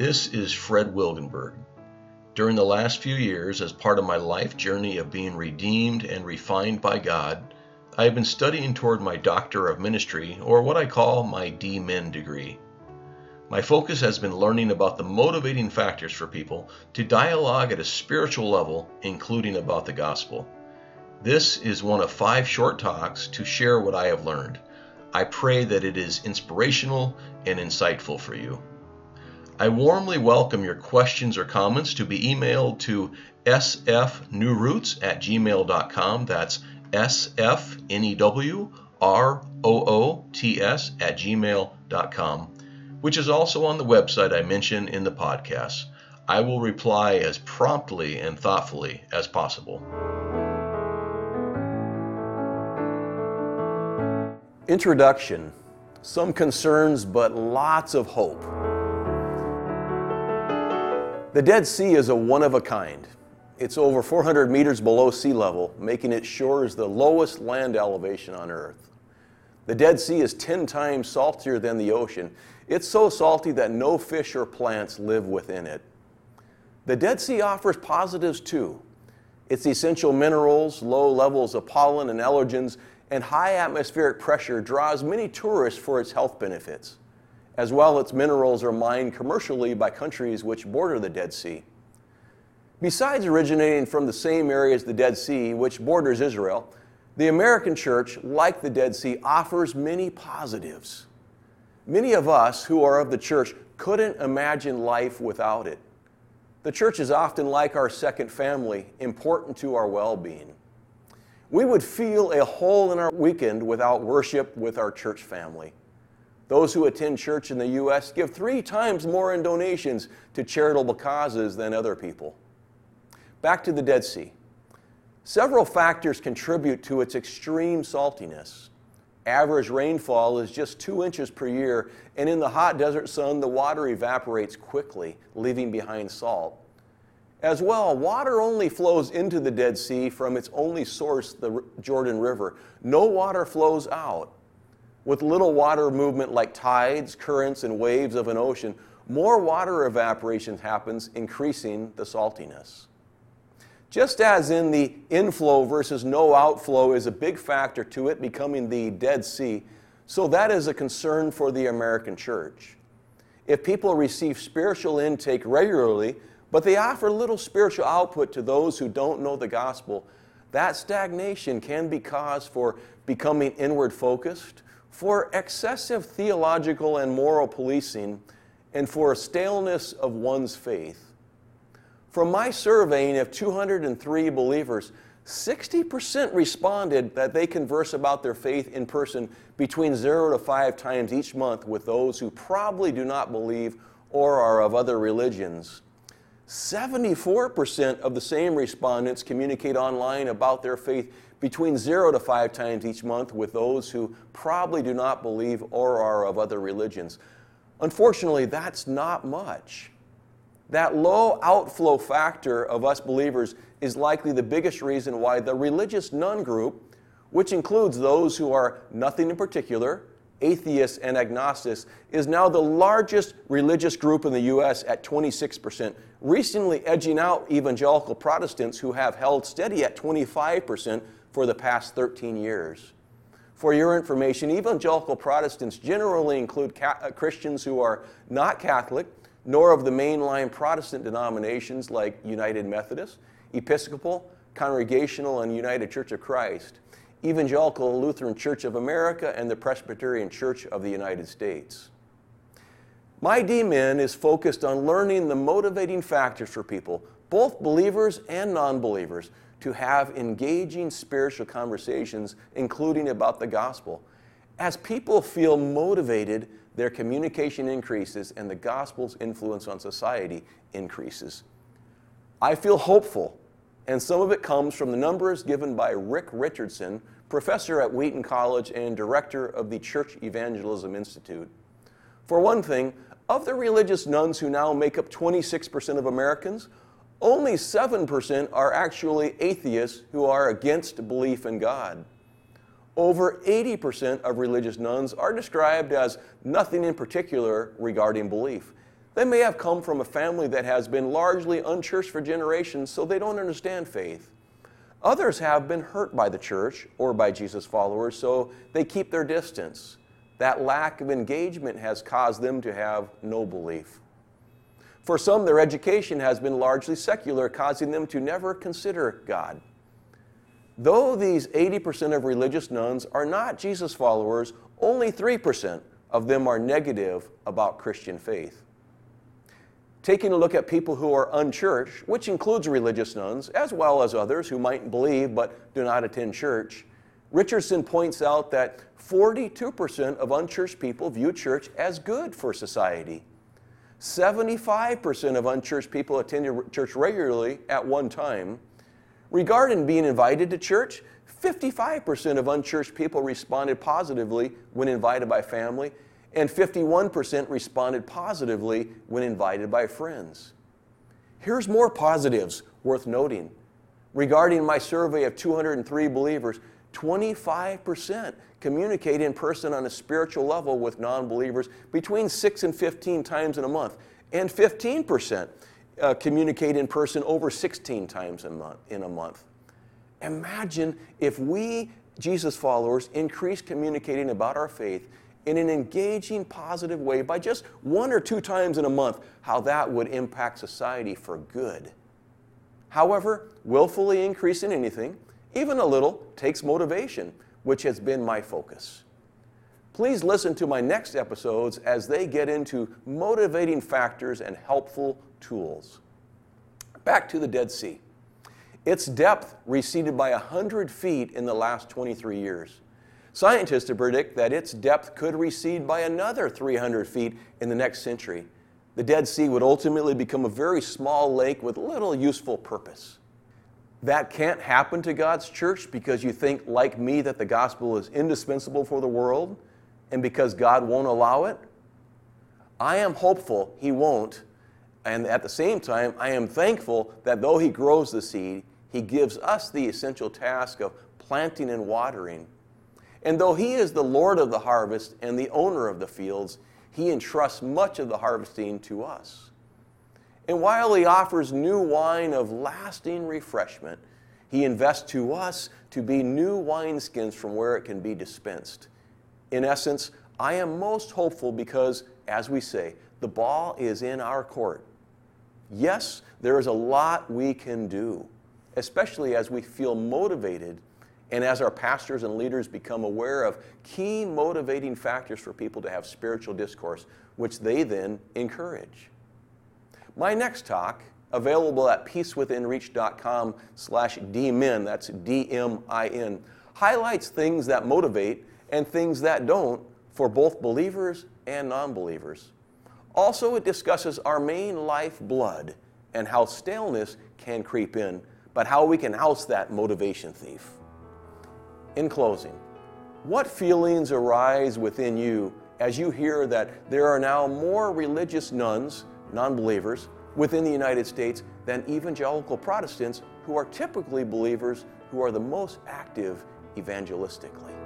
This is Fred Wilgenberg. During the last few years, as part of my life journey of being redeemed and refined by God, I have been studying toward my Doctor of Ministry, or what I call my D-Min degree. My focus has been learning about the motivating factors for people to dialogue at a spiritual level, including about the gospel. This is one of 5 short talks to share what I have learned. I pray that it is inspirational and insightful for you. I warmly welcome your questions or comments to be emailed to sfnewroots@gmail.com. That's sfnewroots@gmail.com, which is also on the website I mentioned in the podcast. I will reply as promptly and thoughtfully as possible. Introduction. Some concerns, but lots of hope. The Dead Sea is a one-of-a-kind. It's over 400 meters below sea level, making it sure as the lowest land elevation on Earth. The Dead Sea is 10 times saltier than the ocean. It's so salty that no fish or plants live within it. The Dead Sea offers positives too. Its essential minerals, low levels of pollen and allergens, and high atmospheric pressure draws many tourists for its health benefits. As well, its minerals are mined commercially by countries which border the Dead Sea. Besides originating from the same area as the Dead Sea, which borders Israel, the American church, like the Dead Sea, offers many positives. Many of us who are of the church couldn't imagine life without it. The church is often like our second family, important to our well-being. We would feel a hole in our weekend without worship with our church family. Those who attend church in the U.S. give 3 times more in donations to charitable causes than other people. Back to the Dead Sea. Several factors contribute to its extreme saltiness. Average rainfall is just 2 inches per year, and in the hot desert sun, the water evaporates quickly, leaving behind salt. As well, water only flows into the Dead Sea from its only source, the Jordan River. No water flows out. With little water movement like tides, currents, and waves of an ocean, more water evaporation happens, increasing the saltiness. Just as in the inflow versus no outflow is a big factor to it becoming the Dead Sea, so that is a concern for the American church. If people receive spiritual intake regularly, but they offer little spiritual output to those who don't know the gospel, that stagnation can be cause for becoming inward focused, for excessive theological and moral policing, and for a staleness of one's faith. From my surveying of 203 believers, 60% responded that they converse about their faith in person between 0 to 5 times each month with those who probably do not believe or are of other religions. 74% of the same respondents communicate online about their faith between 0 to 5 times each month with those who probably do not believe or are of other religions. Unfortunately, that's not much. That low outflow factor of us believers is likely the biggest reason why the religious none group, which includes those who are nothing in particular, atheists and agnostics, is now the largest religious group in the U.S. at 26%, recently edging out evangelical Protestants who have held steady at 25% for the past 13 years. For your information, evangelical Protestants generally include Christians who are not Catholic, nor of the mainline Protestant denominations like United Methodist, Episcopal, Congregational, and United Church of Christ, Evangelical Lutheran Church of America, and the Presbyterian Church of the United States. My D-Min is focused on learning the motivating factors for people, both believers and non-believers, to have engaging spiritual conversations, including about the gospel. As people feel motivated, their communication increases and the gospel's influence on society increases. I feel hopeful, and some of it comes from the numbers given by Rick Richardson, professor at Wheaton College and director of the Church Evangelism Institute. For one thing, of the religious nuns who now make up 26% of Americans, only 7% are actually atheists who are against belief in God. Over 80% of religious nuns are described as nothing in particular regarding belief. They may have come from a family that has been largely unchurched for generations, so they don't understand faith. Others have been hurt by the church or by Jesus followers, so they keep their distance. That lack of engagement has caused them to have no belief. For some, their education has been largely secular, causing them to never consider God. Though these 80% of religious nuns are not Jesus followers, only 3% of them are negative about Christian faith. Taking a look at people who are unchurched, which includes religious nuns, as well as others who might believe but do not attend church, Richardson points out that 42% of unchurched people view church as good for society. 75% of unchurched people attend church regularly at one time. Regarding being invited to church, 55% of unchurched people responded positively when invited by family, and 51% responded positively when invited by friends. Here's more positives worth noting. Regarding my survey of 203 believers, 25% communicate in person on a spiritual level with non-believers between 6 and 15 times in a month, and 15% communicate in person over 16 times in a month. Imagine if we, Jesus followers, increase communicating about our faith in an engaging, positive way by just 1 or 2 times in a month, how that would impact society for good. However, willfully increasing anything, even a little, takes motivation, which has been my focus. Please listen to my next episodes as they get into motivating factors and helpful tools. Back to the Dead Sea. Its depth receded by 100 feet in the last 23 years. Scientists predict that its depth could recede by another 300 feet in the next century. The Dead Sea would ultimately become a very small lake with little useful purpose. That can't happen to God's church because you think, like me, that the gospel is indispensable for the world and because God won't allow it? I am hopeful He won't, and at the same time, I am thankful that though He grows the seed, He gives us the essential task of planting and watering. And though He is the Lord of the harvest and the owner of the fields, He entrusts much of the harvesting to us. And while He offers new wine of lasting refreshment, He invests to us to be new wineskins from where it can be dispensed. In essence, I am most hopeful because, as we say, the ball is in our court. Yes, there is a lot we can do, especially as we feel motivated and as our pastors and leaders become aware of key motivating factors for people to have spiritual discourse, which they then encourage. My next talk, available at peacewithinreach.com/dmin, that's D-M-I-N, highlights things that motivate and things that don't for both believers and non-believers. Also, it discusses our main lifeblood and how staleness can creep in, but how we can oust that motivation thief. In closing, what feelings arise within you as you hear that there are now more religious nuns, non-believers, within the United States than evangelical Protestants who are typically believers who are the most active evangelistically?